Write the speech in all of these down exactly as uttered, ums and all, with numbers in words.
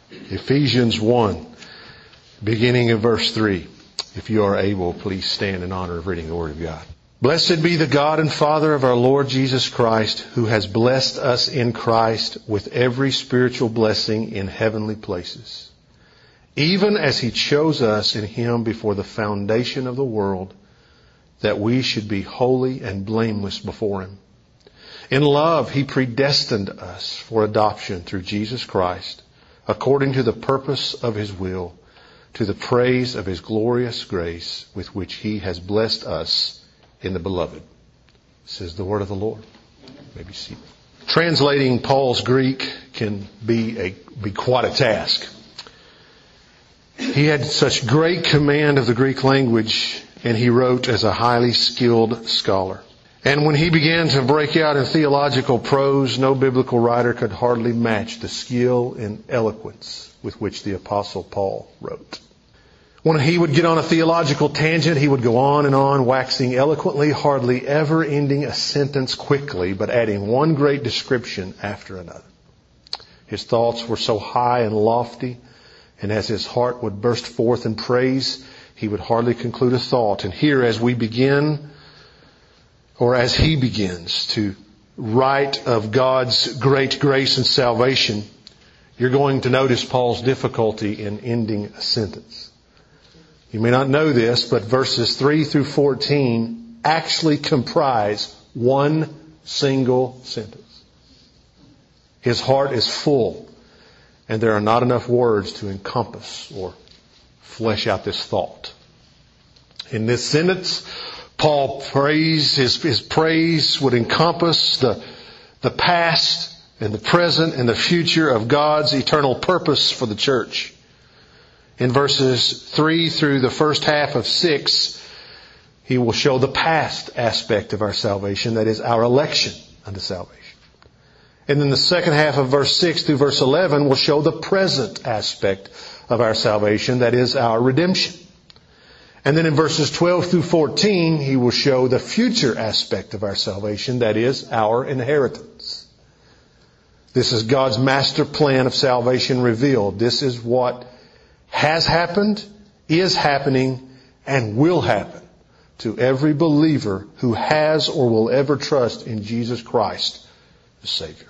Ephesians one, beginning of verse three. If you are able, please stand in honor of reading the Word of God. Blessed be the God and Father of our Lord Jesus Christ, who has blessed us in Christ with every spiritual blessing in heavenly places, even as He chose us in Him before the foundation of the world, that we should be holy and blameless before Him. In love, He predestined us for adoption through Jesus Christ, according to the purpose of His will, to the praise of His glorious grace with which He has blessed us in the Beloved. This is the word of the Lord. Maybe see. Translating Paul's Greek can be a be quite a task. He had such great command of the Greek language, and he wrote as a highly skilled scholar. And when he began to break out in theological prose, no biblical writer could hardly match the skill and eloquence with which the Apostle Paul wrote. When he would get on a theological tangent, he would go on and on, waxing eloquently, hardly ever ending a sentence quickly, but adding one great description after another. His thoughts were so high and lofty, and as his heart would burst forth in praise, he would hardly conclude a thought. And here, as we begin, or as he begins to write of God's great grace and salvation, you're going to notice Paul's difficulty in ending a sentence. You may not know this, but verses three through fourteen actually comprise one single sentence. His heart is full, and there are not enough words to encompass or flesh out this thought. In this sentence, Paul prays, his, his praise would encompass the, the past and the present and the future of God's eternal purpose for the church. In verses three through the first half of six, he will show the past aspect of our salvation, that is our election unto salvation. And then the second half of verse six through verse eleven will show the present aspect of our salvation, that is our redemption. And then in verses twelve through fourteen, he will show the future aspect of our salvation, that is our inheritance. This is God's master plan of salvation revealed. This is what has happened, is happening, and will happen to every believer who has or will ever trust in Jesus Christ, the Savior.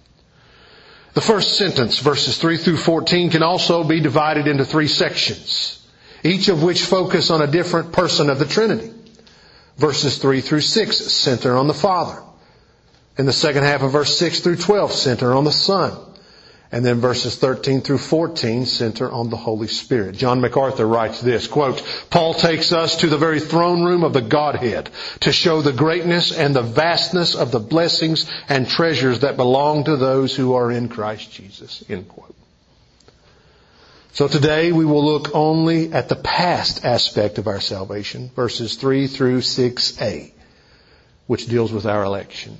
The first sentence, verses three through fourteen, can also be divided into three sections, each of which focus on a different person of the Trinity. Verses three through six center on the Father. In the second half of verse six through twelve center on the Son. And then verses thirteen through fourteen center on the Holy Spirit. John MacArthur writes this, quote, Paul takes us to the very throne room of the Godhead to show the greatness and the vastness of the blessings and treasures that belong to those who are in Christ Jesus, end quote. So today we will look only at the past aspect of our salvation, verses three through six a, which deals with our election.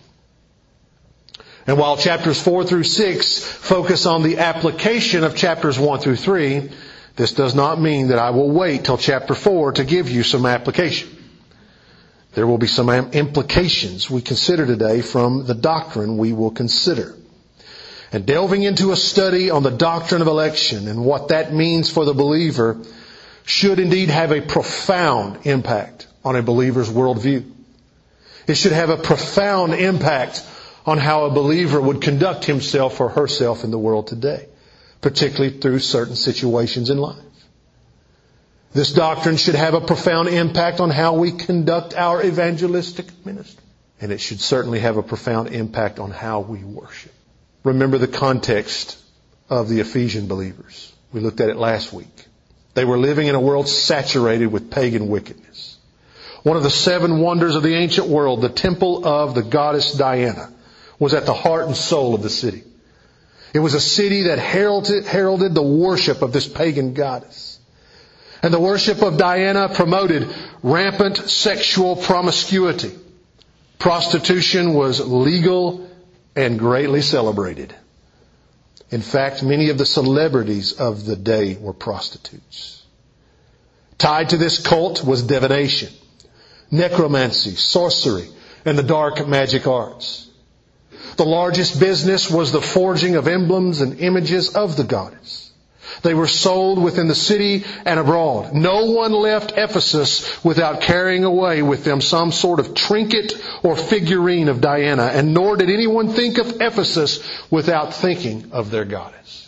And while chapters four through six focus on the application of chapters one through three, this does not mean that I will wait till chapter four to give you some application. There will be some implications we consider today from the doctrine we will consider. And delving into a study on the doctrine of election and what that means for the believer should indeed have a profound impact on a believer's worldview. It should have a profound impact on how a believer would conduct himself or herself in the world today, particularly through certain situations in life. This doctrine should have a profound impact on how we conduct our evangelistic ministry. And it should certainly have a profound impact on how we worship. Remember the context of the Ephesian believers. We looked at it last week. They were living in a world saturated with pagan wickedness. One of the seven wonders of the ancient world, the temple of the goddess Diana, was at the heart and soul of the city. It was a city that heralded, heralded the worship of this pagan goddess. And the worship of Diana promoted rampant sexual promiscuity. Prostitution was legal and greatly celebrated. In fact, many of the celebrities of the day were prostitutes. Tied to this cult was divination, necromancy, sorcery, and the dark magic arts. The largest business was the forging of emblems and images of the goddess. They were sold within the city and abroad. No one left Ephesus without carrying away with them some sort of trinket or figurine of Diana, and nor did anyone think of Ephesus without thinking of their goddess.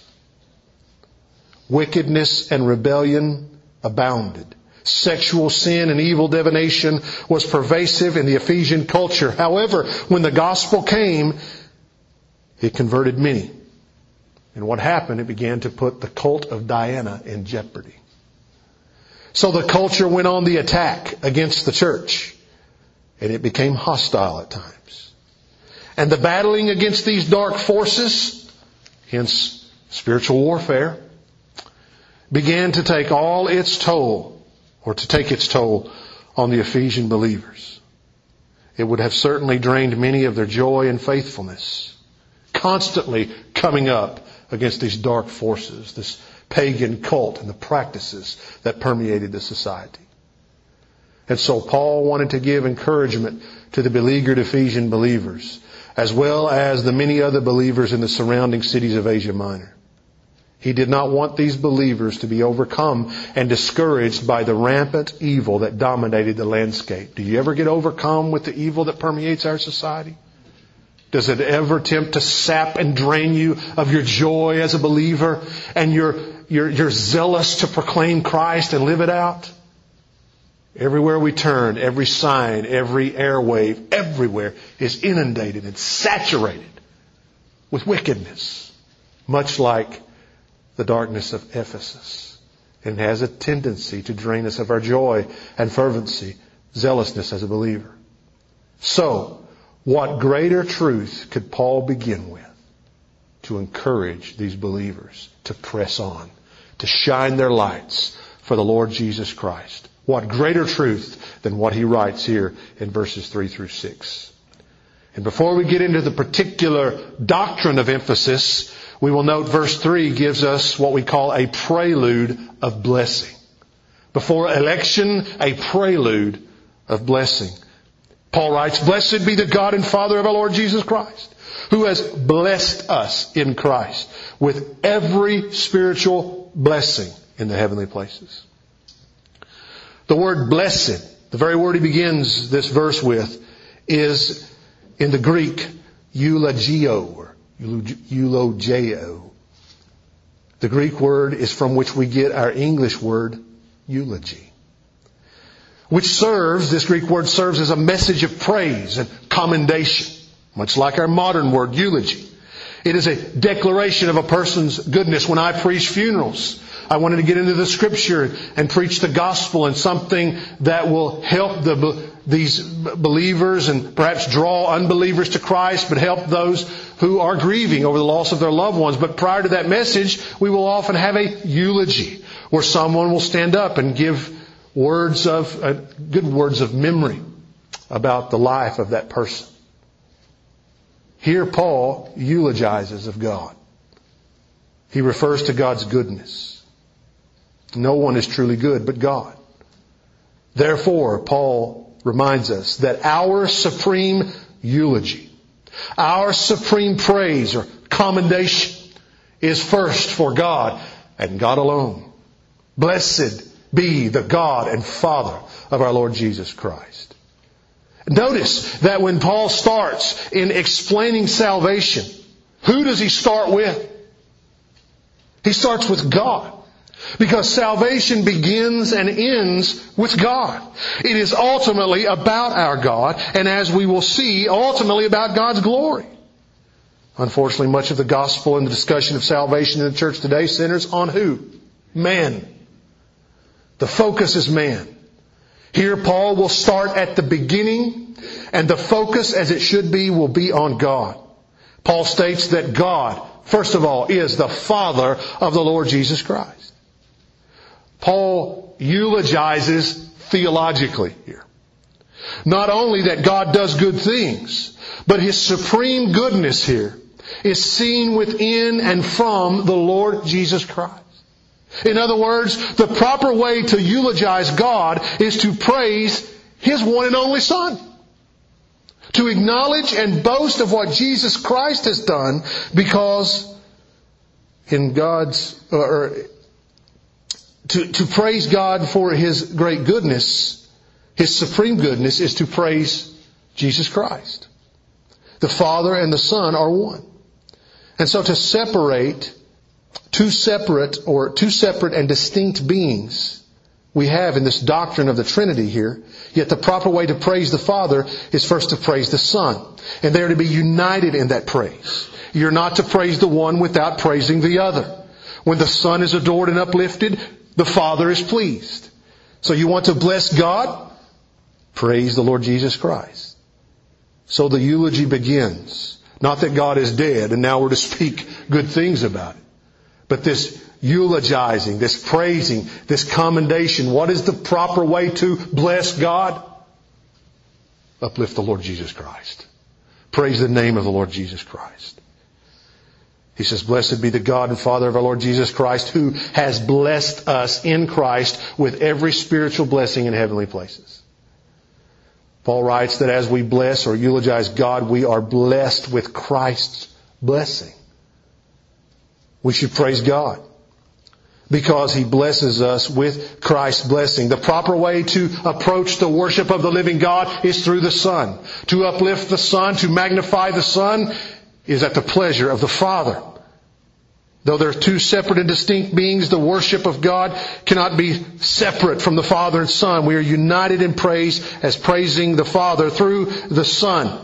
Wickedness and rebellion abounded. Sexual sin and evil divination was pervasive in the Ephesian culture. However, when the gospel came, it converted many. And what happened? It began to put the cult of Diana in jeopardy. So the culture went on the attack against the church, and it became hostile at times. And the battling against these dark forces, hence spiritual warfare, began to take all its toll, or to take its toll on the Ephesian believers. It would have certainly drained many of their joy and faithfulness, constantly coming up against these dark forces, this pagan cult and the practices that permeated the society. And so Paul wanted to give encouragement to the beleaguered Ephesian believers, as well as the many other believers in the surrounding cities of Asia Minor. He did not want these believers to be overcome and discouraged by the rampant evil that dominated the landscape. Do you ever get overcome with the evil that permeates our society? Does it ever attempt to sap and drain you of your joy as a believer, and you're, you're, you're zealous to proclaim Christ and live it out? Everywhere we turn, every sign, every airwave, everywhere is inundated and saturated with wickedness, much like the darkness of Ephesus. And has a tendency to drain us of our joy and fervency, zealousness as a believer. So, what greater truth could Paul begin with to encourage these believers to press on, to shine their lights for the Lord Jesus Christ? What greater truth than what he writes here in verses three through six? And before we get into the particular doctrine of emphasis, we will note verse three gives us what we call a prelude of blessing. Before election, a prelude of blessing. Paul writes, "Blessed be the God and Father of our Lord Jesus Christ, who has blessed us in Christ with every spiritual blessing in the heavenly places." The word blessed, the very word he begins this verse with, is in the Greek eulogio or eulogeo. The Greek word is from which we get our English word eulogy, which serves, this Greek word serves as a message of praise and commendation, much like our modern word eulogy. It is a declaration of a person's goodness. When I preach funerals, I wanted to get into the Scripture and preach the gospel, and something that will help the, these believers and perhaps draw unbelievers to Christ, but help those who are grieving over the loss of their loved ones. But prior to that message, we will often have a eulogy, where someone will stand up and give words of, uh, good words of memory about the life of that person. Here Paul eulogizes of God. He refers to God's goodness. No one is truly good but God. Therefore, Paul reminds us that our supreme eulogy, our supreme praise or commendation is first for God and God alone. Blessed be the God and Father of our Lord Jesus Christ. Notice that when Paul starts in explaining salvation, who does he start with? He starts with God. Because salvation begins and ends with God. It is ultimately about our God, and as we will see, ultimately about God's glory. Unfortunately, much of the gospel and the discussion of salvation in the church today centers on who? Man. The focus is man. Here Paul will start at the beginning, and the focus, as it should be, will be on God. Paul states that God, first of all, is the Father of the Lord Jesus Christ. Paul eulogizes theologically here. Not only that God does good things, but His supreme goodness here is seen within and from the Lord Jesus Christ. In other words, the proper way to eulogize God is to praise His one and only Son. To acknowledge and boast of what Jesus Christ has done, because in God's, or to, to praise God for His great goodness, His supreme goodness, is to praise Jesus Christ. The Father and the Son are one. And so to separate two separate or two separate and distinct beings we have in this doctrine of the Trinity here, yet the proper way to praise the Father is first to praise the Son. And they are to be united in that praise. You're not to praise the one without praising the other. When the Son is adored and uplifted, the Father is pleased. So you want to bless God? Praise the Lord Jesus Christ. So the eulogy begins. Not that God is dead and now we're to speak good things about it. But this eulogizing, this praising, this commendation. What is the proper way to bless God? Uplift the Lord Jesus Christ. Praise the name of the Lord Jesus Christ. He says, blessed be the God and Father of our Lord Jesus Christ, who has blessed us in Christ with every spiritual blessing in heavenly places. Paul writes that as we bless or eulogize God, we are blessed with Christ's blessing. We should praise God because He blesses us with Christ's blessing. The proper way to approach the worship of the living God is through the Son. To uplift the Son, to magnify the Son, is at the pleasure of the Father. Though they're two separate and distinct beings, the worship of God cannot be separate from the Father and Son. We are united in praise as praising the Father through the Son.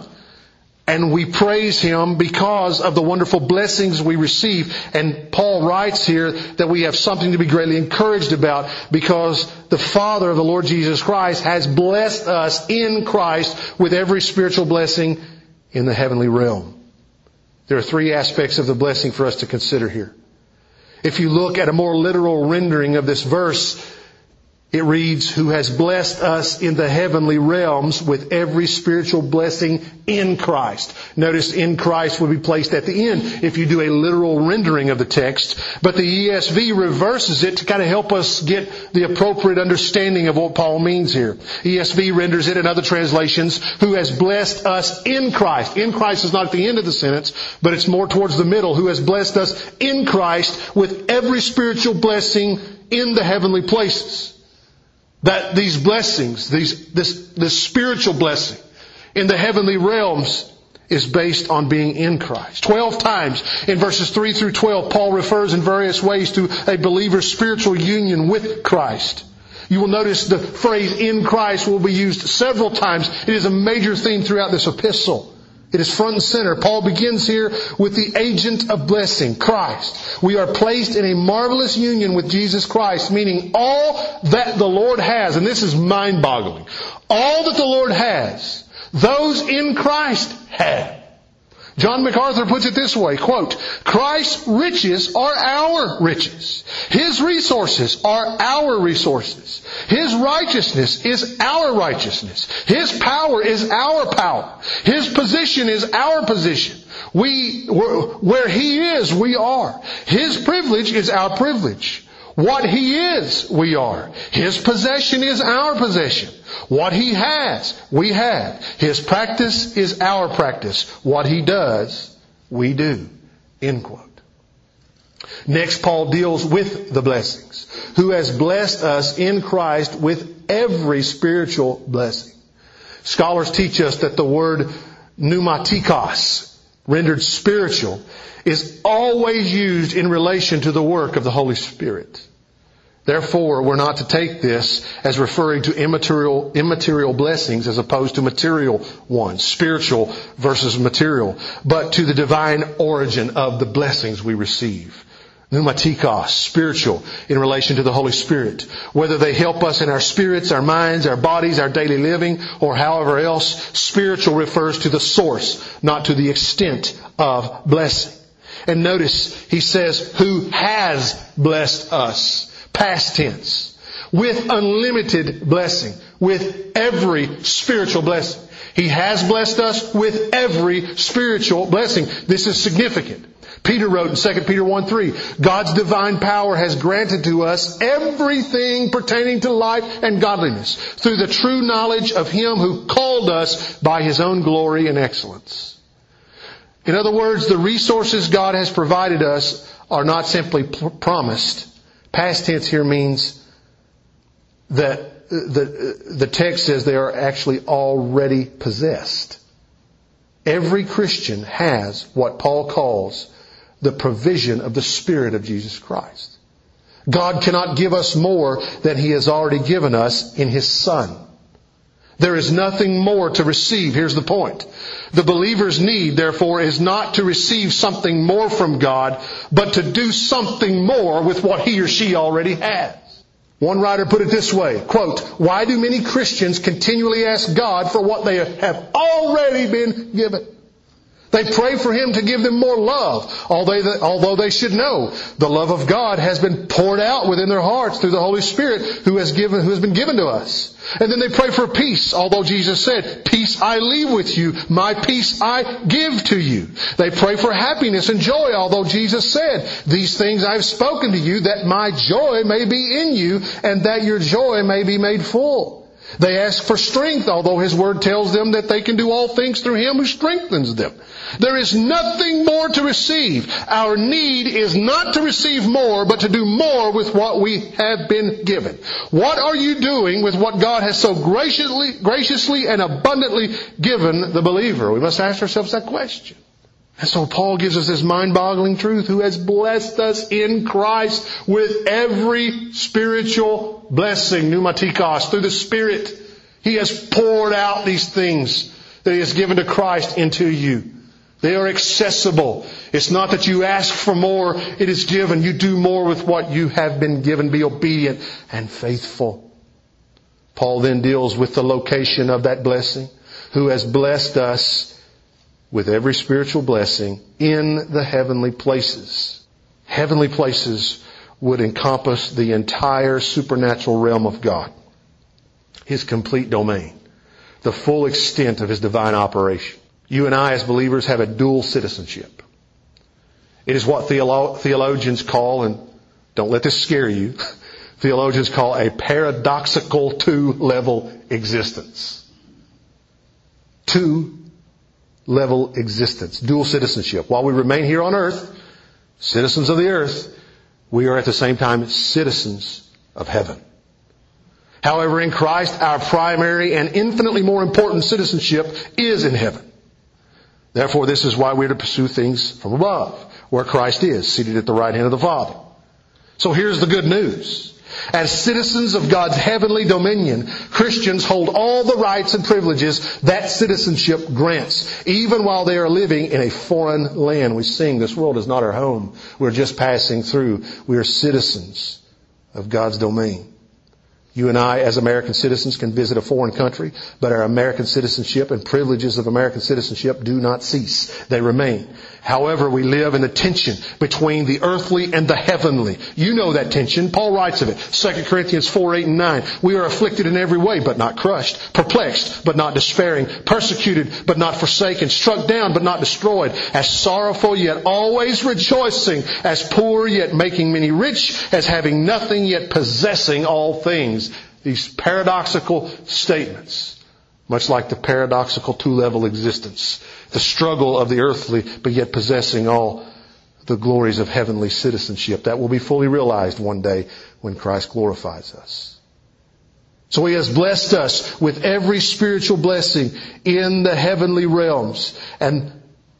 And we praise Him because of the wonderful blessings we receive. And Paul writes here that we have something to be greatly encouraged about because the Father of the Lord Jesus Christ has blessed us in Christ with every spiritual blessing in the heavenly realm. There are three aspects of the blessing for us to consider here. If you look at a more literal rendering of this verse, it reads, who has blessed us in the heavenly realms with every spiritual blessing in Christ. Notice in Christ would be placed at the end if you do a literal rendering of the text. But the E S V reverses it to kind of help us get the appropriate understanding of what Paul means here. E S V renders it in other translations, who has blessed us in Christ. In Christ is not at the end of the sentence, but it's more towards the middle. Who has blessed us in Christ with every spiritual blessing in the heavenly places. That these blessings, these, this, this spiritual blessing in the heavenly realms is based on being in Christ. Twelve times in verses three through twelve, Paul refers in various ways to a believer's spiritual union with Christ. You will notice the phrase in Christ will be used several times. It is a major theme throughout this epistle. It is front and center. Paul begins here with the agent of blessing, Christ. We are placed in a marvelous union with Jesus Christ, meaning all that the Lord has, and this is mind-boggling, all that the Lord has, those in Christ have. John MacArthur puts it this way, quote, Christ's riches are our riches. His resources are our resources. His righteousness is our righteousness. His power is our power. His position is our position. We, where He is, we are. His privilege is our privilege. What He is, we are. His possession is our possession. What He has, we have. His practice is our practice. What He does, we do. End quote. Next, Paul deals with the blessings. Who has blessed us in Christ with every spiritual blessing. Scholars teach us that the word pneumatikos, rendered spiritual, is always used in relation to the work of the Holy Spirit. Therefore, we're not to take this as referring to immaterial, immaterial blessings as opposed to material ones, spiritual versus material, but to the divine origin of the blessings we receive. Pneumatikos, spiritual, in relation to the Holy Spirit. Whether they help us in our spirits, our minds, our bodies, our daily living, or however else, spiritual refers to the source, not to the extent of blessing. And notice, he says, who has blessed us. Past tense. With unlimited blessing. With every spiritual blessing. He has blessed us with every spiritual blessing. This is significant. Peter wrote in Second Peter one three, God's divine power has granted to us everything pertaining to life and godliness through the true knowledge of Him who called us by His own glory and excellence. In other words, the resources God has provided us are not simply p- promised, Past tense here means that the, the text says they are actually already possessed. Every Christian has what Paul calls the provision of the Spirit of Jesus Christ. God cannot give us more than He has already given us in His Son. There is nothing more to receive. Here's the point. The believer's need, therefore, is not to receive something more from God, but to do something more with what he or she already has. One writer put it this way, quote, "Why do many Christians continually ask God for what they have already been given? They pray for Him to give them more love, although they should know the love of God has been poured out within their hearts through the Holy Spirit who has given, who has been given to us. And then they pray for peace, although Jesus said, 'Peace I leave with you, my peace I give to you.' They pray for happiness and joy, although Jesus said, 'These things I have spoken to you, that my joy may be in you, and that your joy may be made full.' They ask for strength, although His Word tells them that they can do all things through Him who strengthens them. There is nothing more to receive. Our need is not to receive more, but to do more with what we have been given." What are you doing with what God has so graciously, graciously and abundantly given the believer? We must ask ourselves that question. And so Paul gives us this mind-boggling truth, who has blessed us in Christ with every spiritual blessing, pneumatikos, through the Spirit. He has poured out these things that He has given to Christ into you. They are accessible. It's not that you ask for more, it is given. You do more with what you have been given. Be obedient and faithful. Paul then deals with the location of that blessing, who has blessed us with every spiritual blessing in the heavenly places. Heavenly places would encompass the entire supernatural realm of God, His complete domain, the full extent of His divine operation. You and I as believers have a dual citizenship. It is what theolo- theologians call, and don't let this scare you, theologians call a paradoxical two-level existence. Two level existence, dual citizenship. While we remain here on earth, citizens of the earth, we are at the same time citizens of heaven. However, in Christ, our primary and infinitely more important citizenship is in heaven. Therefore, this is why we are to pursue things from above, where Christ is, seated at the right hand of the Father. So here's the good news. As citizens of God's heavenly dominion, Christians hold all the rights and privileges that citizenship grants, even while they are living in a foreign land. We sing, "This world is not our home. We're just passing through." We are citizens of God's domain. You and I, as American citizens, can visit a foreign country, but our American citizenship and privileges of American citizenship do not cease. They remain. However, we live in the tension between the earthly and the heavenly. You know that tension. Paul writes of it. Second Corinthians four, eight, and nine. "We are afflicted in every way, but not crushed. Perplexed, but not despairing. Persecuted, but not forsaken. Struck down, but not destroyed. As sorrowful, yet always rejoicing. As poor, yet making many rich. As having nothing, yet possessing all things." These paradoxical statements, much like the paradoxical two-level existence, the struggle of the earthly, but yet possessing all the glories of heavenly citizenship, that will be fully realized one day when Christ glorifies us. So He has blessed us with every spiritual blessing in the heavenly realms, and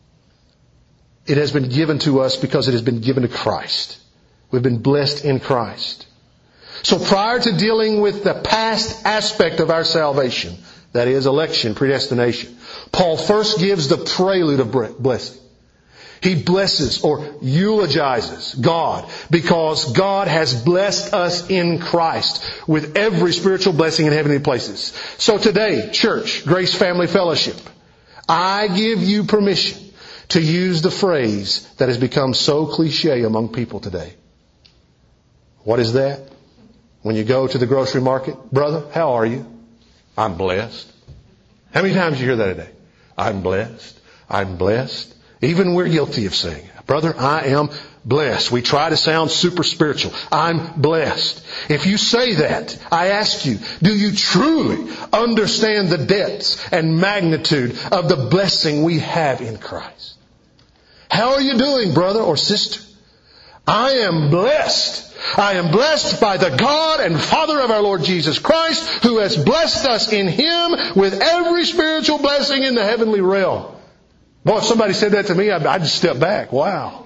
it has been given to us because it has been given to Christ. We've been blessed in Christ. So prior to dealing with the past aspect of our salvation, that is election, predestination, Paul first gives the prelude of blessing. He blesses or eulogizes God because God has blessed us in Christ with every spiritual blessing in heavenly places. So today, church, Grace Family Fellowship, I give you permission to use the phrase that has become so cliche among people today. What is that? When you go to the grocery market, "Brother, how are you?" "I'm blessed." How many times do you hear that a day? "I'm blessed. I'm blessed." Even we're guilty of saying, "Brother, I am blessed." We try to sound super spiritual. "I'm blessed." If you say that, I ask you, do you truly understand the depths and magnitude of the blessing we have in Christ? How are you doing, brother or sister? "I am blessed I am blessed by the God and Father of our Lord Jesus Christ, who has blessed us in Him with every spiritual blessing in the heavenly realm. Boy, if somebody said that to me, I'd, I'd just step back. Wow.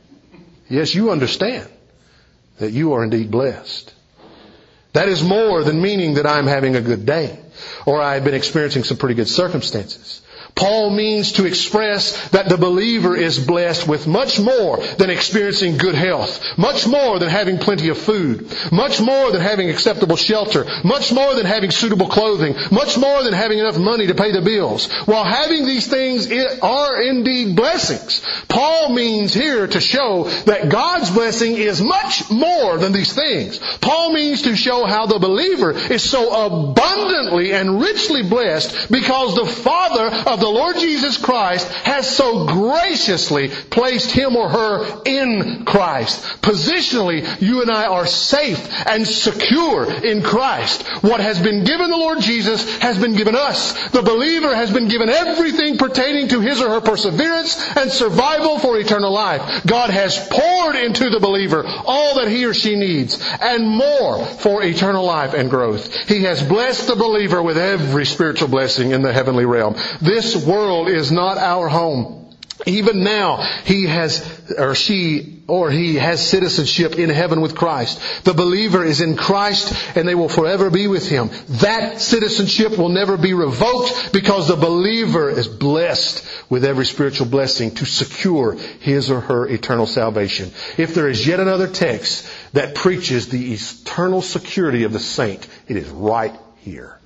Yes, you understand that you are indeed blessed. That is more than meaning that I'm having a good day or I've been experiencing some pretty good circumstances. Paul means to express that the believer is blessed with much more than experiencing good health, much more than having plenty of food, much more than having acceptable shelter, much more than having suitable clothing, much more than having enough money to pay the bills. While having these things are indeed blessings, Paul means here to show that God's blessing is much more than these things. Paul means to show how the believer is so abundantly and richly blessed because the Father of the Lord Jesus Christ has so graciously placed him or her in Christ. Positionally, you and I are safe and secure in Christ. What has been given the Lord Jesus has been given us. The believer has been given everything pertaining to his or her perseverance and survival for eternal life. God has poured into the believer all that he or she needs and more for eternal life and growth. He has blessed the believer with every spiritual blessing in the heavenly realm. This world is not our home. Even now, he has, or she, or he has citizenship in heaven with Christ. The believer is in Christ and they will forever be with Him. That citizenship will never be revoked because the believer is blessed with every spiritual blessing to secure his or her eternal salvation. If there is yet another text that preaches the eternal security of the saint, it is right here.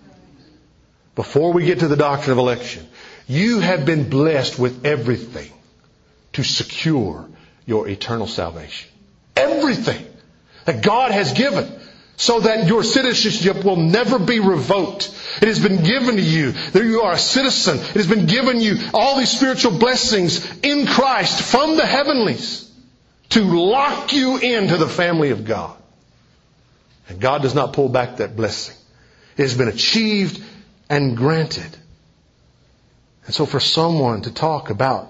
Before we get to the doctrine of election, you have been blessed with everything to secure your eternal salvation. Everything that God has given so that your citizenship will never be revoked. It has been given to you. That you are a citizen. It has been given you all these spiritual blessings in Christ from the heavenlies to lock you into the family of God. And God does not pull back that blessing. It has been achieved and granted. And so for someone to talk about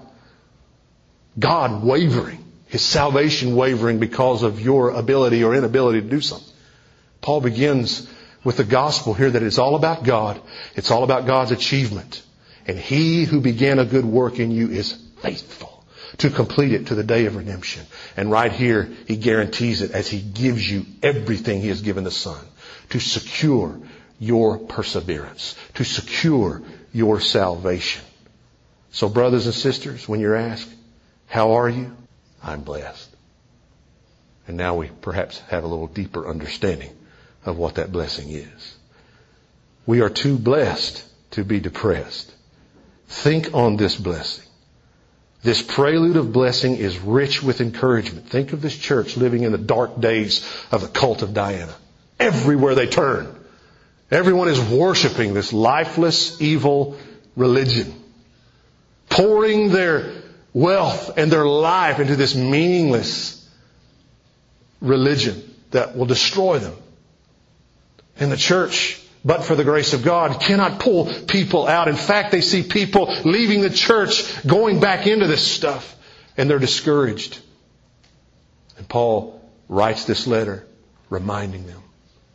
God wavering, His salvation wavering because of your ability or inability to do something, Paul begins with the gospel here that it's all about God. It's all about God's achievement. And He who began a good work in you is faithful to complete it to the day of redemption. And right here, He guarantees it as He gives you everything He has given the Son to secure your perseverance, to secure your salvation. So brothers and sisters, when you're asked, how are you? I'm blessed. And now we perhaps have a little deeper understanding of what that blessing is. We are too blessed to be depressed. Think on this blessing. This prelude of blessing is rich with encouragement. Think of this church living in the dark days of the cult of Diana. Everywhere they turn, everyone is worshiping this lifeless, evil religion, pouring their wealth and their life into this meaningless religion that will destroy them. And the church, but for the grace of God, cannot pull people out. In fact, they see people leaving the church, going back into this stuff, and they're discouraged. And Paul writes this letter reminding them,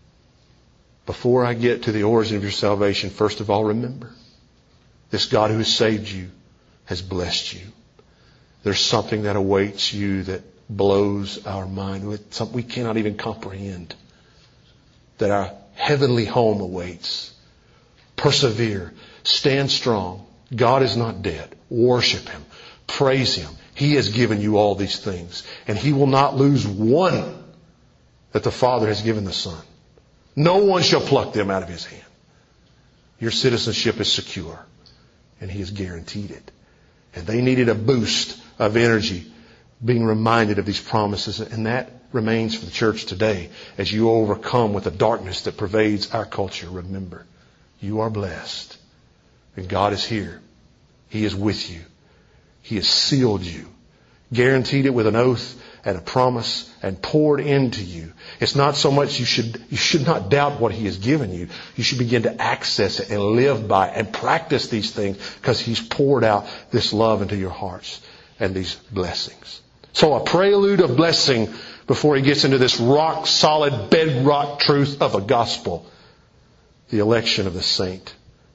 before I get to the origin of your salvation, first of all, remember, this God who has saved you has blessed you. There's something that awaits you that blows our mind. It's something we cannot even comprehend. That our heavenly home awaits. Persevere. Stand strong. God is not dead. Worship Him. Praise Him. He has given you all these things. And He will not lose one that the Father has given the Son. No one shall pluck them out of His hand. Your citizenship is secure. And He has guaranteed it. And they needed a boost of energy being reminded of these promises. And that remains for the church today as you overcome with the darkness that pervades our culture. Remember, you are blessed. And God is here. He is with you. He has sealed you, guaranteed it with an oath and a promise, and poured into you. It's not so much you should you should not doubt what He has given you. You should begin to access it and live by it and practice these things because He's poured out this love into your hearts and these blessings. So a prelude of blessing before he gets into this rock solid bedrock truth of a gospel. The election of the saint.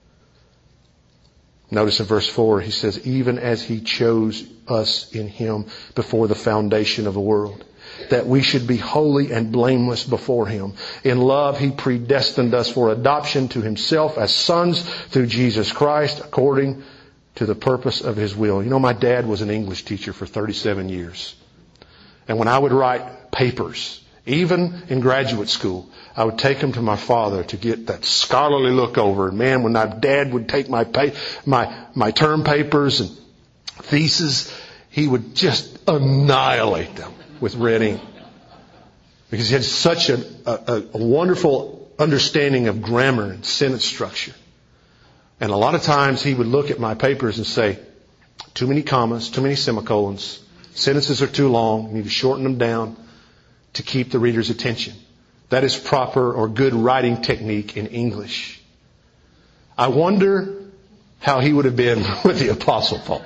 Notice in verse four, he says, even as he chose us in him before the foundation of the world, that we should be holy and blameless before him. In love, he predestined us for adoption to himself as sons through Jesus Christ, according to the purpose of his will. You know, my dad was an English teacher for thirty-seven years. And when I would write papers, even in graduate school, I would take them to my father to get that scholarly look over. And man, when my dad would take my pa- my my term papers and theses, he would just annihilate them with red ink. Because he had such a, a, a wonderful understanding of grammar and sentence structure. And a lot of times he would look at my papers and say, too many commas, too many semicolons, sentences are too long, you need to shorten them down to keep the reader's attention. That is proper or good writing technique in English. I wonder how he would have been with the Apostle Paul.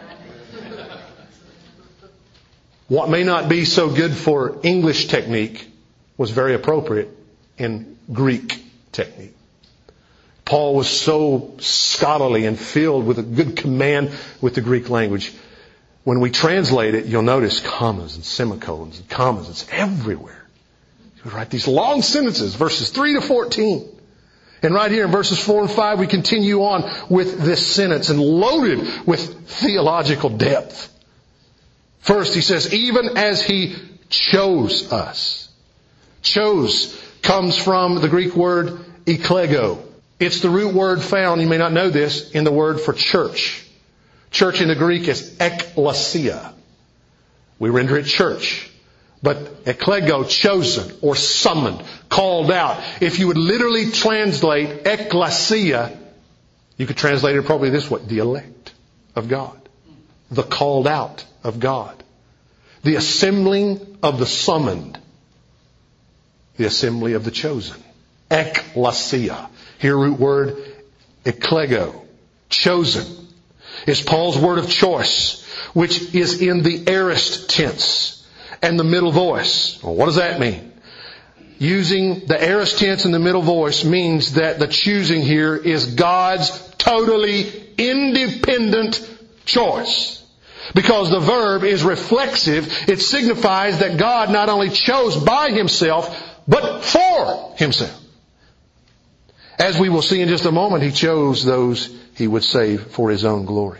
What may not be so good for English technique was very appropriate in Greek technique. Paul was so scholarly and filled with a good command with the Greek language. When we translate it, you'll notice commas and semicolons and commas. It's everywhere. He would write these long sentences, verses three to fourteen. And right here in verses four and five, we continue on with this sentence and loaded with theological depth. First, he says, even as he chose us. Chose comes from the Greek word eklego. It's the root word found, you may not know this, in the word for church. Church in the Greek is ekklesia. We render it church. But eklego, chosen or summoned, called out. If you would literally translate ekklesia, you could translate it probably this way: the elect of God. The called out of God. The assembling of the summoned. The assembly of the chosen. Ekklesia. Here root word eklego. Chosen. Is Paul's word of choice, which is in the aorist tense and the middle voice. Well, what does that mean? Using the aorist tense and the middle voice means that the choosing here is God's totally independent choice. Because the verb is reflexive, it signifies that God not only chose by himself, but for himself. As we will see in just a moment, he chose those he would save for his own glory.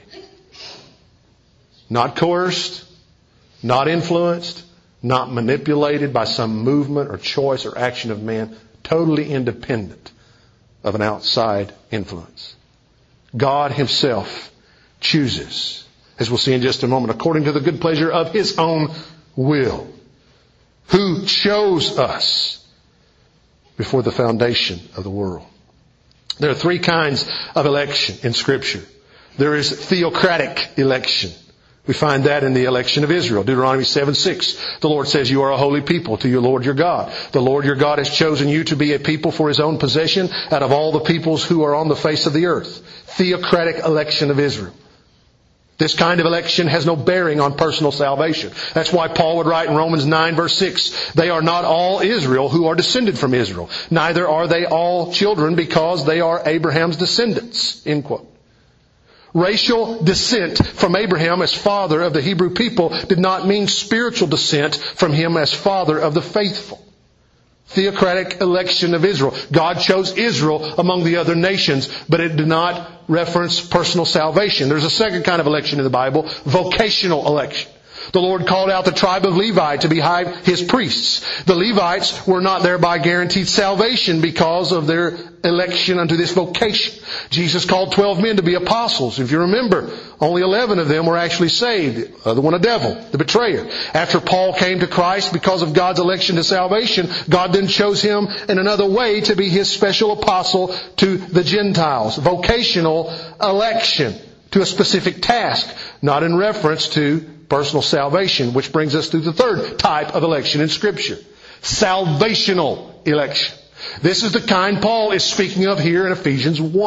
Not coerced, not influenced, not manipulated by some movement or choice or action of man. Totally independent of an outside influence. God himself chooses, as we'll see in just a moment, according to the good pleasure of his own will. Who chose us before the foundation of the world. There are three kinds of election in Scripture. There is theocratic election. We find that in the election of Israel. Deuteronomy seven six. The Lord says, you are a holy people to your Lord your God. The Lord your God has chosen you to be a people for his own possession out of all the peoples who are on the face of the earth. Theocratic election of Israel. This kind of election has no bearing on personal salvation. That's why Paul would write in Romans nine verse six, they are not all Israel who are descended from Israel. Neither are they all children because they are Abraham's descendants. End quote. Racial descent from Abraham as father of the Hebrew people did not mean spiritual descent from him as father of the faithful. Theocratic election of Israel. God chose Israel among the other nations, but it did not reference personal salvation. There's a second kind of election in the Bible, vocational election. The Lord called out the tribe of Levi to be his priests. The Levites were not thereby guaranteed salvation because of their election unto this vocation. Jesus called twelve men to be apostles. If you remember, only eleven of them were actually saved. The other one a devil, the betrayer. After Paul came to Christ because of God's election to salvation, God then chose him in another way to be his special apostle to the Gentiles. Vocational election to a specific task, not in reference to personal salvation, which brings us to the third type of election in Scripture. Salvational election. This is the kind Paul is speaking of here in Ephesians one.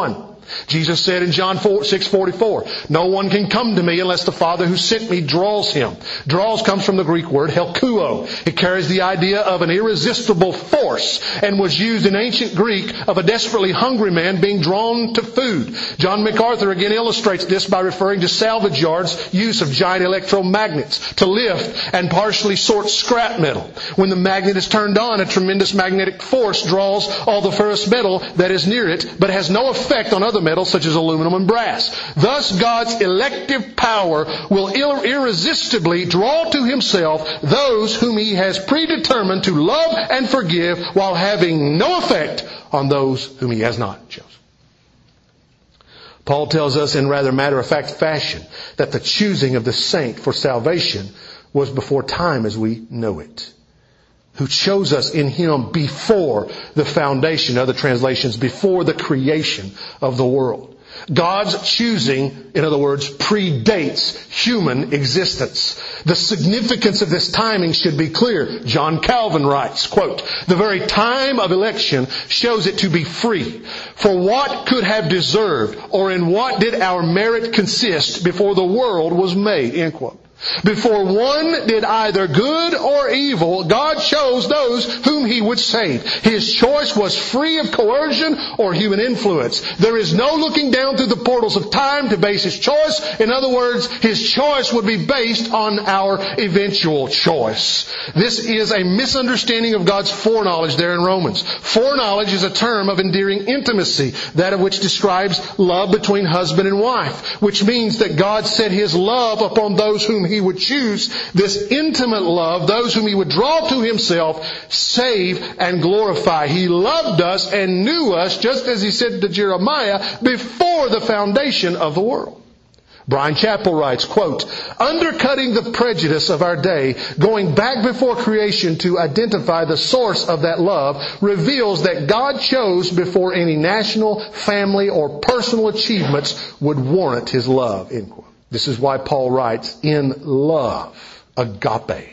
Jesus said in John six forty-four, no one can come to me unless the Father who sent me draws him. Draws comes from the Greek word helkuo. It carries the idea of an irresistible force and was used in ancient Greek of a desperately hungry man being drawn to food. John MacArthur again illustrates this by referring to salvage yards' use of giant electromagnets to lift and partially sort scrap metal. When the magnet is turned on, a tremendous magnetic force draws all the ferrous metal that is near it, but has no effect on other metals such as aluminum and brass. Thus, God's elective power will ir- irresistibly draw to Himself those whom He has predetermined to love and forgive, while having no effect on those whom He has not chosen. Paul tells us in rather matter-of-fact fashion that the choosing of the saint for salvation was before time as we know it. Who chose us in Him before the foundation, other translations, before the creation of the world. God's choosing, in other words, predates human existence. The significance of this timing should be clear. John Calvin writes, quote, the very time of election shows it to be free. For what could have deserved, or in what did our merit consist before the world was made? End quote. Before one did either good or evil, God chose those whom He would save. His choice was free of coercion or human influence. There is no looking down through the portals of time to base His choice. In other words, His choice would be based on our eventual choice. This is a misunderstanding of God's foreknowledge there in Romans. Foreknowledge is a term of endearing intimacy, that of which describes love between husband and wife, which means that God set His love upon those whom He would choose, this intimate love, those whom He would draw to Himself, save and glorify. He loved us and knew us, just as He said to Jeremiah, before the foundation of the world. Brian Chappell writes, quote, undercutting the prejudice of our day, going back before creation to identify the source of that love, reveals that God chose before any national, family, or personal achievements would warrant His love, end quote. This is why Paul writes, in love, agape,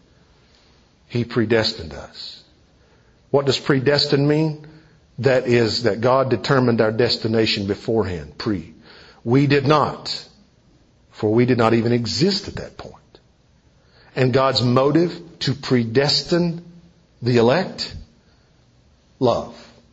He predestined us. What does predestined mean? That is that God determined our destination beforehand, pre. We did not, for we did not even exist at that point. And God's motive to predestine the elect? Love.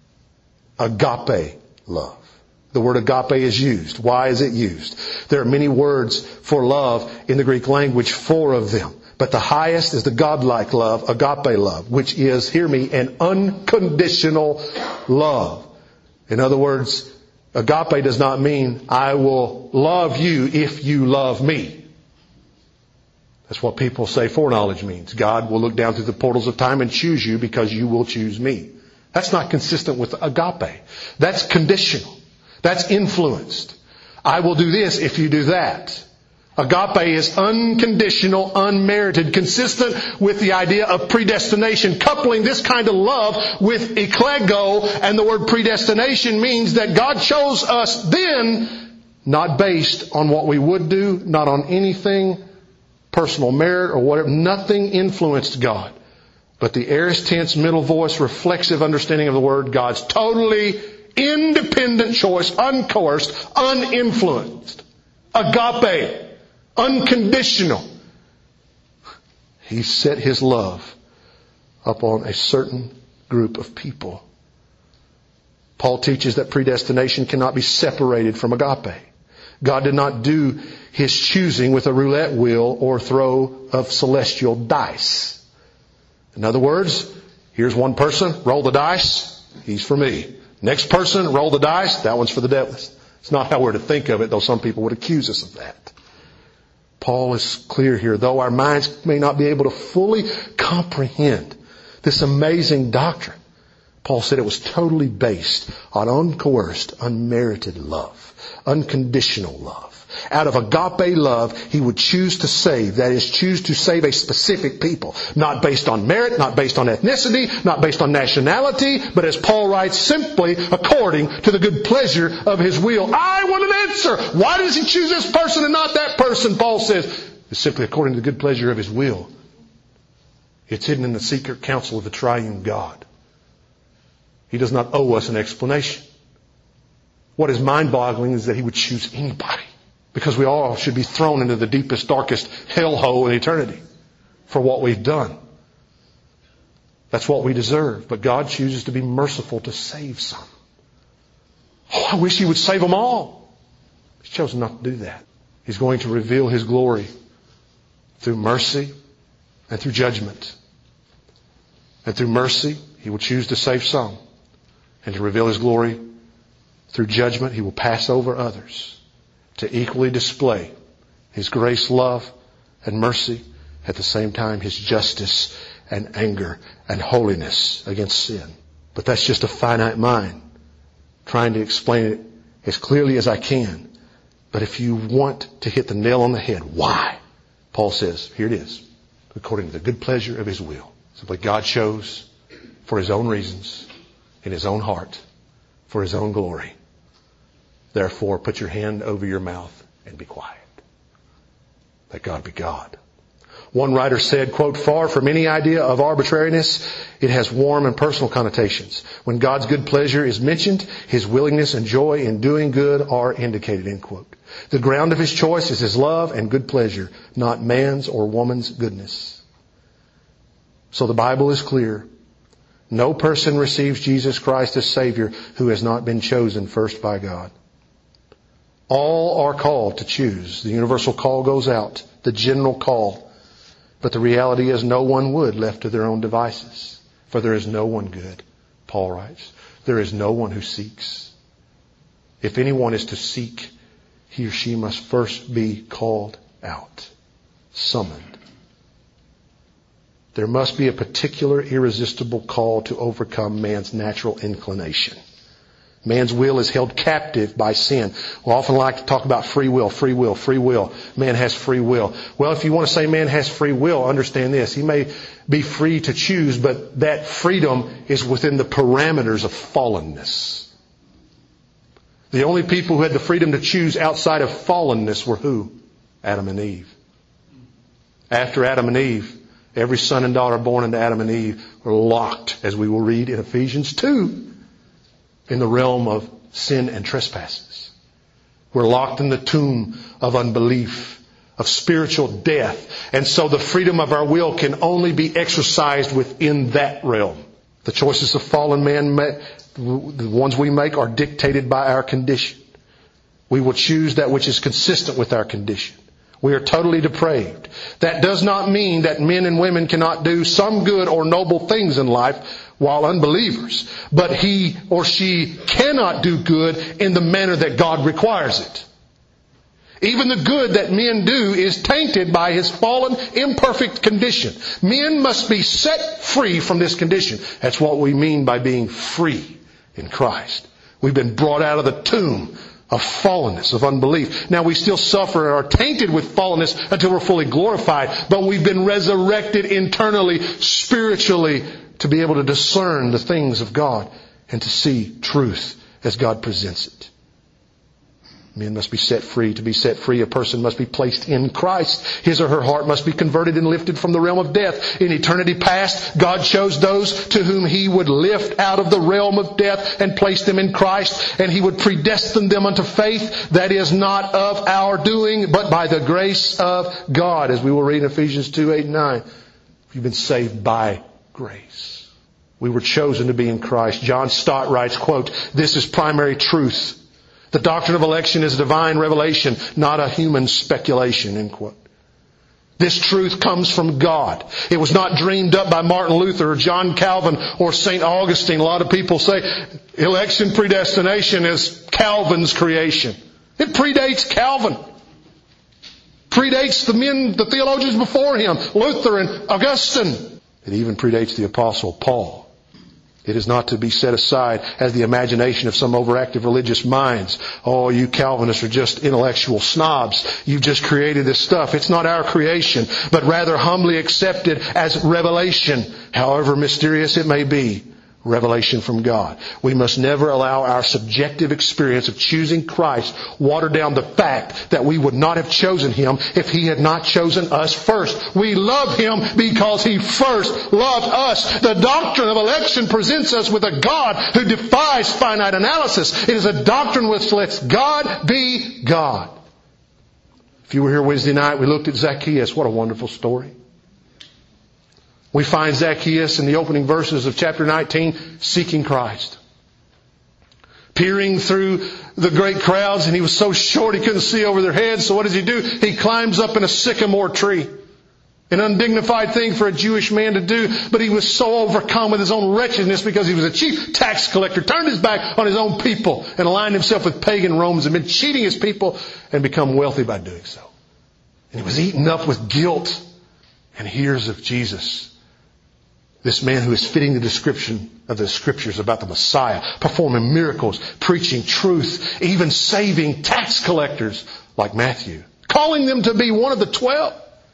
Agape love. The word agape is used. Why is it used? There are many words for love in the Greek language, four of them. But the highest is the godlike love, agape love, which is, hear me, an unconditional love. In other words, agape does not mean I will love you if you love me. That's what people say foreknowledge means. God will look down through the portals of time and choose you because you will choose me. That's not consistent with agape. That's conditional. That's influenced. I will do this if you do that. Agape is unconditional, unmerited, consistent with the idea of predestination. Coupling this kind of love with eklego, and the word predestination means that God chose us then, not based on what we would do, not on anything, personal merit or whatever. Nothing influenced God. But the aorist tense middle voice reflexive understanding of the word, God's totally independent choice, uncoerced, uninfluenced. Agape. Unconditional. He set His love upon a certain group of people. Paul teaches that predestination cannot be separated from agape. God did not do His choosing with a roulette wheel or throw of celestial dice. In other words, here's one person, roll the dice, he's for me. Next person, roll the dice, that one's for the devil. It's not how we're to think of it, though some people would accuse us of that. Paul is clear here. Though our minds may not be able to fully comprehend this amazing doctrine, Paul said it was totally based on uncoerced, unmerited love, unconditional love. Out of agape love, He would choose to save. That is, choose to save a specific people. Not based on merit, not based on ethnicity, not based on nationality, but as Paul writes, simply according to the good pleasure of His will. I want an answer. Why does He choose this person and not that person? Paul says, it's simply according to the good pleasure of His will. It's hidden in the secret counsel of the triune God. He does not owe us an explanation. What is mind-boggling is that He would choose anybody. Because we all should be thrown into the deepest, darkest hellhole in eternity for what we've done. That's what we deserve. But God chooses to be merciful to save some. Oh, I wish He would save them all. He's chosen not to do that. He's going to reveal His glory through mercy and through judgment. And through mercy, He will choose to save some. And to reveal His glory through judgment, He will pass over others to equally display His grace, love, and mercy, at the same time His justice and anger and holiness against sin. But that's just a finite mind trying to explain it as clearly as I can. But if you want to hit the nail on the head, why? Paul says, here it is, according to the good pleasure of His will. Simply God chose for His own reasons, in His own heart, for His own glory. Therefore, put your hand over your mouth and be quiet. Let God be God. One writer said, quote, far from any idea of arbitrariness, it has warm and personal connotations. When God's good pleasure is mentioned, His willingness and joy in doing good are indicated, end quote. The ground of His choice is His love and good pleasure, not man's or woman's goodness. So the Bible is clear. No person receives Jesus Christ as Savior who has not been chosen first by God. All are called to choose. The universal call goes out, the general call. But the reality is no one would, left to their own devices. For there is no one good, Paul writes. There is no one who seeks. If anyone is to seek, he or she must first be called out, summoned. There must be a particular irresistible call to overcome man's natural inclination. Man's will is held captive by sin. We often like to talk about free will, free will, free will. Man has free will. Well, if you want to say man has free will, understand this. He may be free to choose, but that freedom is within the parameters of fallenness. The only people who had the freedom to choose outside of fallenness were who? Adam and Eve. After Adam and Eve, every son and daughter born into Adam and Eve were locked, as we will read in Ephesians two, in the realm of sin and trespasses. We're locked in the tomb of unbelief, of spiritual death. And so the freedom of our will can only be exercised within that realm. The choices of fallen man, the ones we make, are dictated by our condition. We will choose that which is consistent with our condition. We are totally depraved. That does not mean that men and women cannot do some good or noble things in life while unbelievers. But he or she cannot do good in the manner that God requires it. Even the good that men do is tainted by his fallen, imperfect condition. Men must be set free from this condition. That's what we mean by being free in Christ. We've been brought out of the tomb of fallenness, of unbelief. Now we still suffer and are tainted with fallenness until we're fully glorified. But we've been resurrected internally, spiritually, to be able to discern the things of God and to see truth as God presents it. Men must be set free. To be set free, a person must be placed in Christ. His or her heart must be converted and lifted from the realm of death. In eternity past, God chose those to whom He would lift out of the realm of death and place them in Christ. And He would predestine them unto faith that is not of our doing, but by the grace of God. As we will read in Ephesians two, eight, and nine. You've been saved by grace. We were chosen to be in Christ. John Stott writes, quote, "This is primary truth. The doctrine of election is a divine revelation, not a human speculation," end quote. This truth comes from God. It was not dreamed up by Martin Luther or John Calvin or Saint Augustine. A lot of people say election predestination is Calvin's creation. It predates Calvin. Predates the men, the theologians before him, Luther and Augustine. It even predates the Apostle Paul. It is not to be set aside as the imagination of some overactive religious minds. Oh, you Calvinists are just intellectual snobs. You've just created this stuff. It's not our creation, but rather humbly accepted as revelation, however mysterious it may be. revelation from God. We must never allow our subjective experience of choosing Christ water down the fact that we would not have chosen Him if He had not chosen us first. We love Him because He first loved us. The doctrine of election presents us with a God who defies finite analysis. It is a doctrine which lets God be God. If you were here Wednesday night, we looked at Zacchaeus. What a wonderful story. We find Zacchaeus in the opening verses of chapter nineteen seeking Christ. Peering through the great crowds, and he was so short he couldn't see over their heads. So what does he do? He climbs up in a sycamore tree. An undignified thing for a Jewish man to do, but he was so overcome with his own wretchedness because he was a chief tax collector, turned his back on his own people and aligned himself with pagan Romans and been cheating his people and become wealthy by doing so. And he was eaten up with guilt and hears of Jesus. This man who is fitting the description of the Scriptures about the Messiah, performing miracles, preaching truth, even saving tax collectors like Matthew, calling them to be one of the twelve.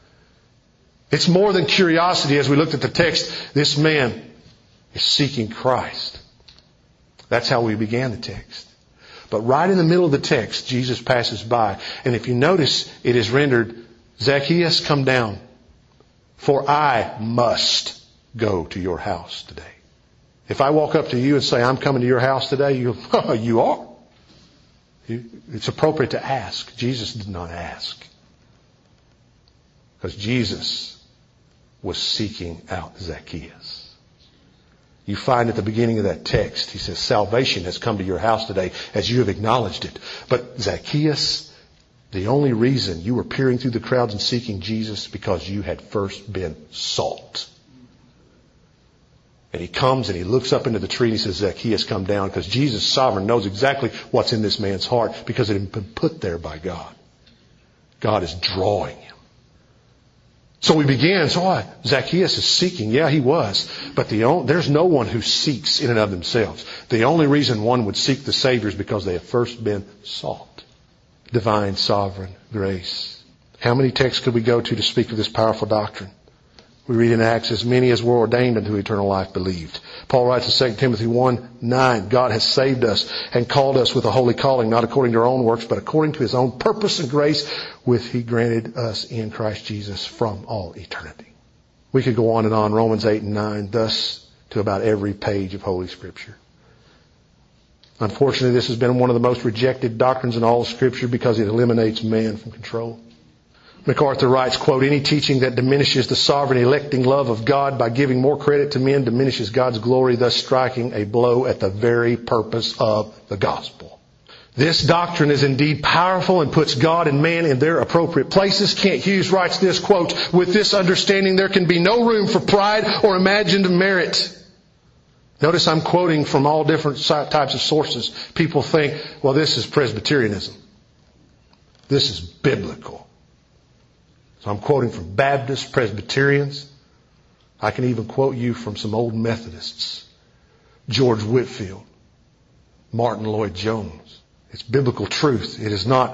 It's more than curiosity. As we looked at the text, this man is seeking Christ. That's how we began the text. But right in the middle of the text, Jesus passes by. And if you notice, it is rendered, Zacchaeus, come down, for I must go to your house today. If I walk up to you and say, I'm coming to your house today, you go, oh, you are. You, it's appropriate to ask. Jesus did not ask. Because Jesus was seeking out Zacchaeus. You find at the beginning of that text, he says, salvation has come to your house today as you have acknowledged it. But Zacchaeus, the only reason you were peering through the crowds and seeking Jesus because you had first been salt. And he comes and he looks up into the tree and he says, Zacchaeus, come down, because Jesus, sovereign, knows exactly what's in this man's heart because it had been put there by God. God is drawing him. So we began, so what? Zacchaeus is seeking. Yeah, he was. But the only, there's no one who seeks in and of themselves. The only reason one would seek the Savior is because they have first been sought. Divine, sovereign grace. How many texts could we go to to speak of this powerful doctrine? We read in Acts, as many as were ordained unto eternal life believed. Paul writes in Second Timothy one nine, God has saved us and called us with a holy calling, not according to our own works, but according to His own purpose and grace, which He granted us in Christ Jesus from all eternity. We could go on and on, Romans eight and nine, thus to about every page of Holy Scripture. Unfortunately, this has been one of the most rejected doctrines in all of Scripture because it eliminates man from control. MacArthur writes, quote, any teaching that diminishes the sovereign electing love of God by giving more credit to men diminishes God's glory, thus striking a blow at the very purpose of the gospel. This doctrine is indeed powerful and puts God and man in their appropriate places. Kent Hughes writes this, quote, with this understanding there can be no room for pride or imagined merit. Notice I'm quoting from all different types of sources. People think, well, this is Presbyterianism. This is biblical. So I'm quoting from Baptists, Presbyterians. I can even quote you from some old Methodists. George Whitefield, Martin Lloyd-Jones. It's biblical truth. It is not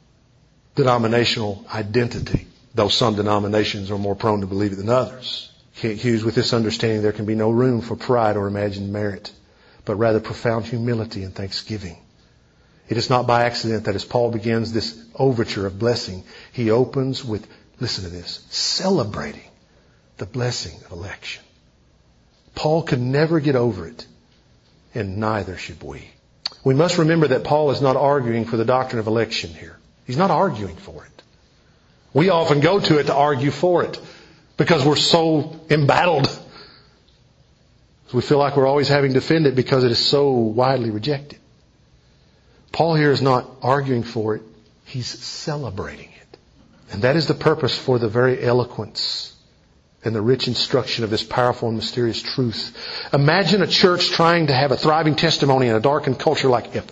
denominational identity, though some denominations are more prone to believe it than others. Kent Hughes, with this understanding, there can be no room for pride or imagined merit, but rather profound humility and thanksgiving. It is not by accident that as Paul begins this overture of blessing, he opens with, listen to this, celebrating the blessing of election. Paul could never get over it, and neither should we. We must remember that Paul is not arguing for the doctrine of election here. He's not arguing for it. We often go to it to argue for it because we're so embattled. We feel like we're always having to defend it because it is so widely rejected. Paul here is not arguing for it. He's celebrating it. And that is the purpose for the very eloquence and the rich instruction of this powerful and mysterious truth. Imagine a church trying to have a thriving testimony in a darkened culture like Ephesus.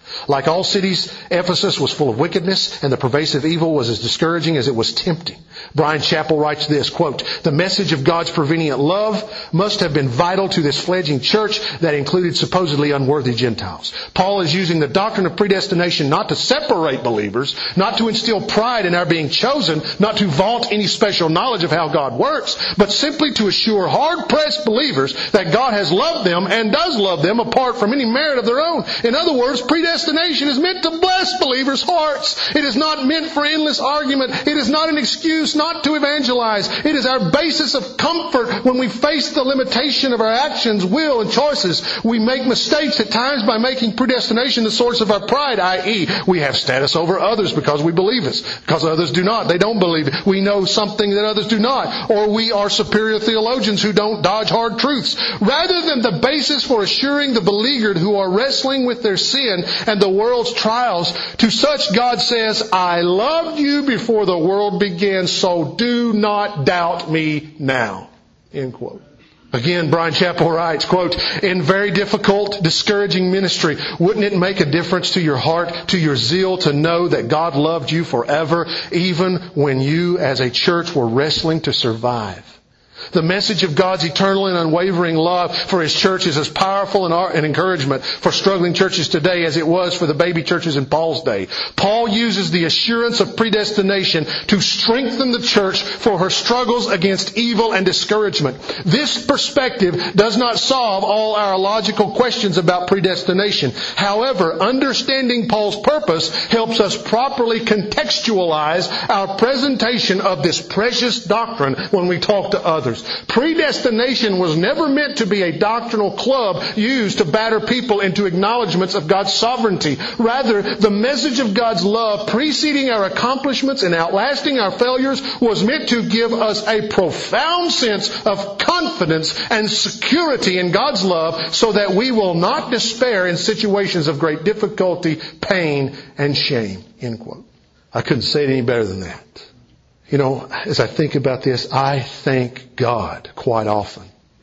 Like all cities, Ephesus was full of wickedness, and the pervasive evil was as discouraging as it was tempting. Bryan Chapell writes this, quote, "The message of God's prevenient love must have been vital to this fledgling church that included supposedly unworthy Gentiles." Paul is using the doctrine of predestination not to separate believers, not to instill pride in our being chosen, not to vaunt any special knowledge of how God works, but simply to assure hard-pressed believers that God has loved them and does love them apart from any merit of their own. In other words, predestination is meant to bless believers' hearts. It is not meant for endless argument. It is not an excuse not to evangelize. It is our basis of comfort when we face the limitation of our actions, will, and choices. We make mistakes at times by making predestination the source of our pride, that is, we have status over others because we believe this, because others do not. They don't believe it. We know something that others do not. Or we are superior theologians who don't dodge hard truths. Rather than the basis for assuring the beleaguered who are wrestling with their sin and the world's trials, to such God says, "I loved you before the world began, so do not doubt me now." End quote. Again, Bryan Chapell writes, quote, "In very difficult, discouraging ministry, wouldn't it make a difference to your heart, to your zeal, to know that God loved you forever, even when you as a church were wrestling to survive? The message of God's eternal and unwavering love for His church is as powerful an encouragement for struggling churches today as it was for the baby churches in Paul's day. Paul uses the assurance of predestination to strengthen the church for her struggles against evil and discouragement. This perspective does not solve all our logical questions about predestination. However, understanding Paul's purpose helps us properly contextualize our presentation of this precious doctrine when we talk to others. Predestination was never meant to be a doctrinal club used to batter people into acknowledgments of God's sovereignty. Rather, the message of God's love preceding our accomplishments and outlasting our failures was meant to give us a profound sense of confidence and security in God's love so that we will not despair in situations of great difficulty, pain, and shame. End quote. I couldn't say it any better than that. You know, as I think about this, I thank God quite often,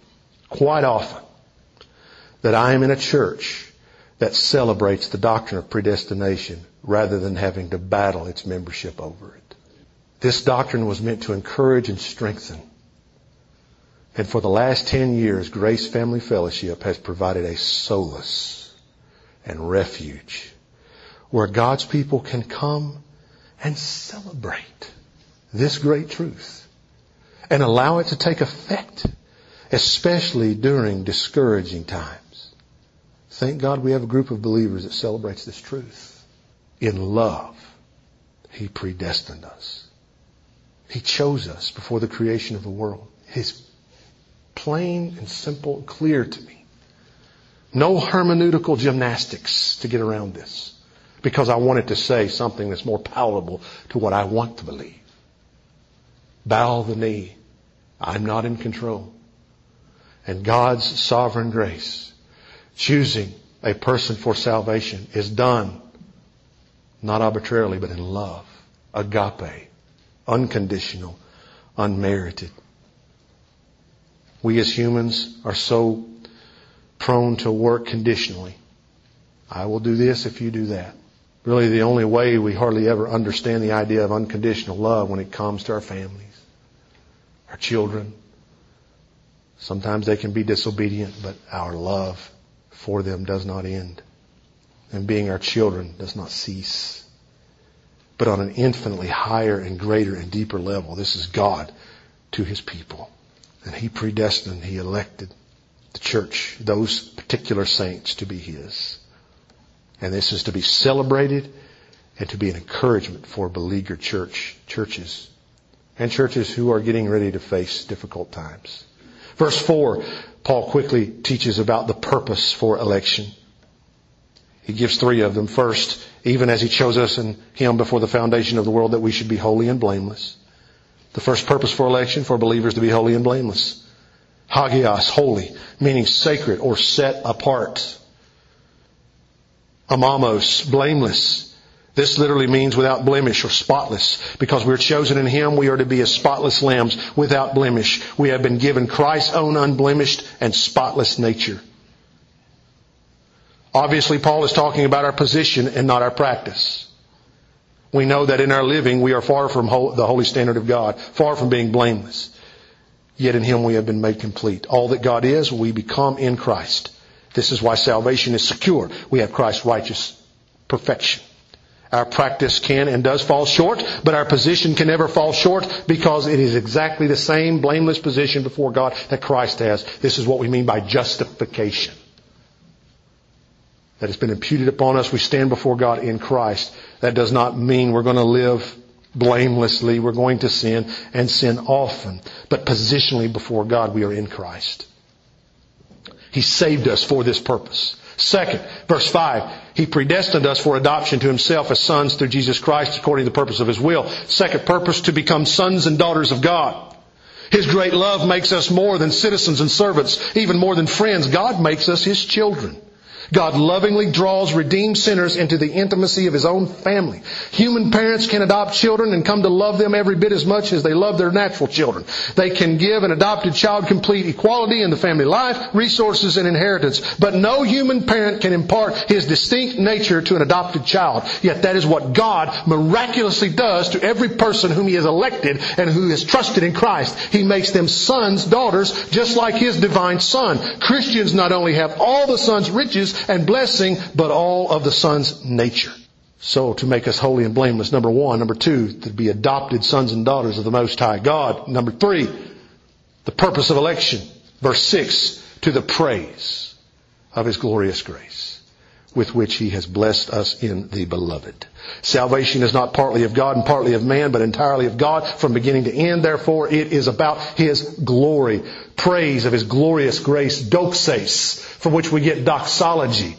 quite often, that I am in a church that celebrates the doctrine of predestination rather than having to battle its membership over it. This doctrine was meant to encourage and strengthen. And for the last ten years, Grace Family Fellowship has provided a solace and refuge where God's people can come and celebrate this great truth and allow it to take effect, especially during discouraging times. Thank God we have a group of believers that celebrates this truth. In love, He predestined us. He chose us before the creation of the world. It's plain and simple and clear to me. No hermeneutical gymnastics to get around this, because I wanted to say something that's more palatable to what I want to believe. Bow the knee. I'm not in control. And God's sovereign grace, choosing a person for salvation, is done not arbitrarily, but in love. Agape. Unconditional. Unmerited. We as humans are so prone to work conditionally. I will do this if you do that. Really, the only way we hardly ever understand the idea of unconditional love when it comes to our families, our children. Sometimes they can be disobedient, but our love for them does not end. And being our children does not cease. But on an infinitely higher and greater and deeper level, this is God to His people. And He predestined, He elected the church, those particular saints, to be His. And this is to be celebrated and to be an encouragement for beleaguered church, churches and churches who are getting ready to face difficult times. Verse four, Paul quickly teaches about the purpose for election. He gives three of them. First, even as He chose us in Him before the foundation of the world, that we should be holy and blameless. The first purpose for election, for believers to be holy and blameless. Hagios, holy, meaning sacred or set apart. Amamos, blameless. This literally means without blemish or spotless. Because we're chosen in Him, we are to be as spotless lambs without blemish. We have been given Christ's own unblemished and spotless nature. Obviously, Paul is talking about our position and not our practice. We know that in our living we are far from the holy standard of God, far from being blameless. Yet in Him we have been made complete. All that God is, we become in Christ. This is why salvation is secure. We have Christ's righteous perfection. Our practice can and does fall short, but our position can never fall short because it is exactly the same blameless position before God that Christ has. This is what we mean by justification. That has been imputed upon us. We stand before God in Christ. That does not mean we're going to live blamelessly. We're going to sin and sin often. But positionally before God, we are in Christ. He saved us for this purpose. Second, verse five, He predestined us for adoption to Himself as sons through Jesus Christ according to the purpose of His will. Second purpose, to become sons and daughters of God. His great love makes us more than citizens and servants, even more than friends. God makes us His children. God lovingly draws redeemed sinners into the intimacy of His own family. Human parents can adopt children and come to love them every bit as much as they love their natural children. They can give an adopted child complete equality in the family life, resources, and inheritance. But no human parent can impart his distinct nature to an adopted child. Yet that is what God miraculously does to every person whom He has elected and who has trusted in Christ. He makes them sons, daughters, just like His divine Son. Christians not only have all the Son's riches and blessing, but all of the Son's nature. So, to make us holy and blameless, number one. Number two, to be adopted sons and daughters of the Most High God. Number three, the purpose of election. Verse six, to the praise of His glorious grace, with which He has blessed us in the Beloved. Salvation is not partly of God and partly of man, but entirely of God from beginning to end. Therefore, it is about His glory, praise of His glorious grace, doxes, from which we get doxology.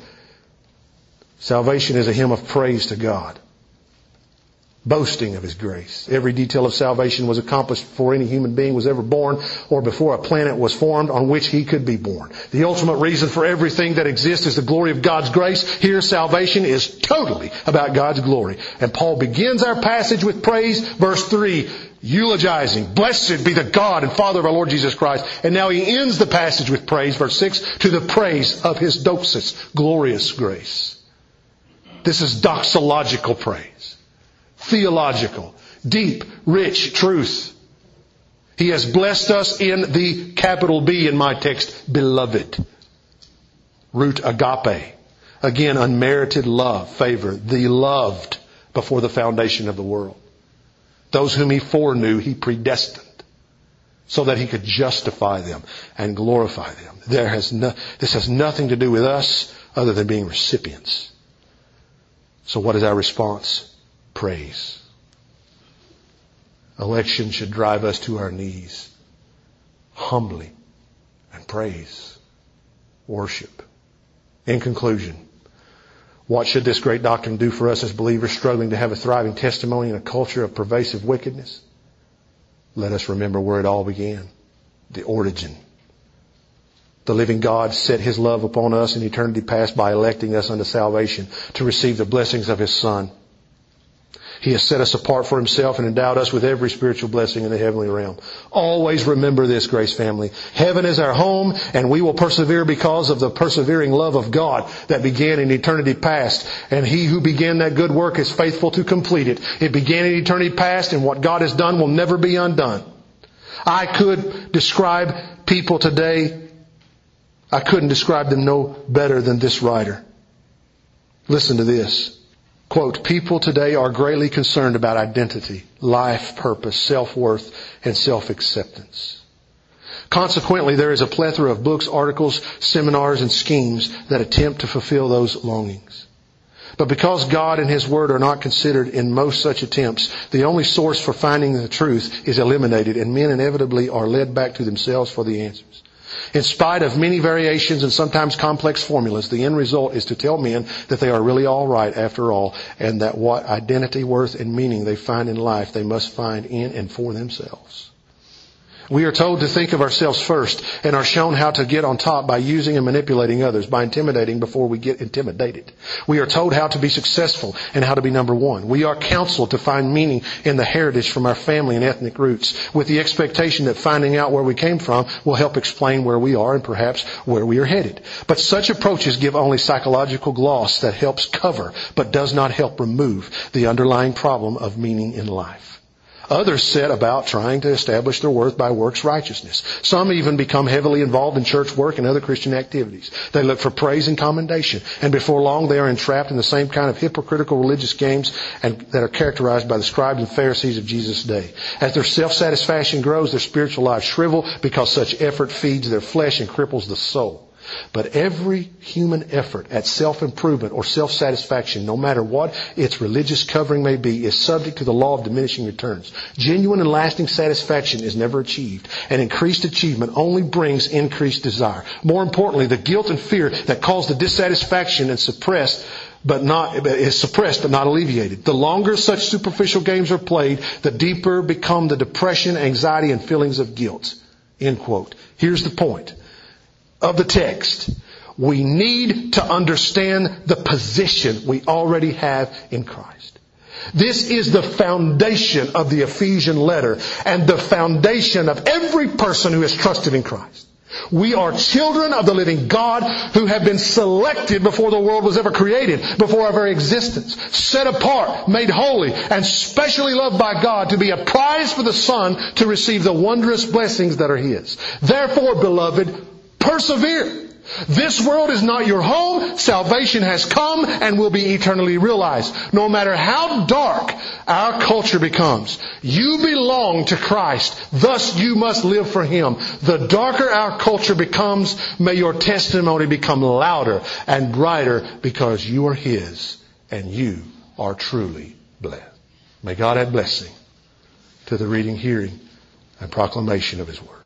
Salvation is a hymn of praise to God, boasting of His grace. Every detail of salvation was accomplished before any human being was ever born or before a planet was formed on which he could be born. The ultimate reason for everything that exists is the glory of God's grace. Here, salvation is totally about God's glory. And Paul begins our passage with praise, verse three, eulogizing, blessed be the God and Father of our Lord Jesus Christ. And now he ends the passage with praise, verse six, to the praise of His doxis, glorious grace. This is doxological praise. Theological, deep, rich truth. He has blessed us in the capital B in my text, beloved. Root agape. Again, unmerited love, favor. The loved before the foundation of the world. Those whom He foreknew, He predestined so that He could justify them and glorify them. There has no, this has nothing to do with us other than being recipients. So what is our response? Praise. Election should drive us to our knees, humbly, and praise, worship. In conclusion, what should this great doctrine do for us as believers struggling to have a thriving testimony in a culture of pervasive wickedness? Let us remember where it all began, the origin. The living God set His love upon us in eternity past by electing us unto salvation to receive the blessings of His Son. He has set us apart for Himself and endowed us with every spiritual blessing in the heavenly realm. Always remember this, Grace family. Heaven is our home, and we will persevere because of the persevering love of God that began in eternity past. And He who began that good work is faithful to complete it. It began in eternity past, and what God has done will never be undone. I could describe people today, I couldn't describe them no better than this writer. Listen to this. Quote, people today are greatly concerned about identity, life purpose, self-worth, and self-acceptance. Consequently, there is a plethora of books, articles, seminars, and schemes that attempt to fulfill those longings. But because God and His Word are not considered in most such attempts, the only source for finding the truth is eliminated, and men inevitably are led back to themselves for the answers. In spite of many variations and sometimes complex formulas, the end result is to tell men that they are really all right after all, and that what identity, worth, and meaning they find in life, they must find in and for themselves. We are told to think of ourselves first and are shown how to get on top by using and manipulating others, by intimidating before we get intimidated. We are told how to be successful and how to be number one. We are counseled to find meaning in the heritage from our family and ethnic roots, with the expectation that finding out where we came from will help explain where we are and perhaps where we are headed. But such approaches give only psychological gloss that helps cover but does not help remove the underlying problem of meaning in life. Others set about trying to establish their worth by works righteousness. Some even become heavily involved in church work and other Christian activities. They look for praise and commendation, and before long they are entrapped in the same kind of hypocritical religious games and, that are characterized by the scribes and Pharisees of Jesus' day. As their self-satisfaction grows, their spiritual lives shrivel because such effort feeds their flesh and cripples the soul. But every human effort at self-improvement or self-satisfaction, no matter what its religious covering may be, is subject to the law of diminishing returns. Genuine and lasting satisfaction is never achieved, and increased achievement only brings increased desire. More importantly, the guilt and fear that cause the dissatisfaction and suppressed but not is suppressed but not alleviated. The longer such superficial games are played, the deeper become the depression, anxiety, and feelings of guilt. End quote. Here's the point of the text. We need to understand the position we already have in Christ. This is the foundation of the Ephesian letter and the foundation of every person who has trusted in Christ. We are children of the living God who have been selected before the world was ever created, before our very existence, set apart, made holy, and specially loved by God to be a prize for the Son to receive the wondrous blessings that are His. Therefore, beloved, persevere. This world is not your home. Salvation has come and will be eternally realized. No matter how dark our culture becomes, you belong to Christ. Thus you must live for Him. The darker our culture becomes, may your testimony become louder and brighter because you are His and you are truly blessed. May God add blessing to the reading, hearing, and proclamation of His Word.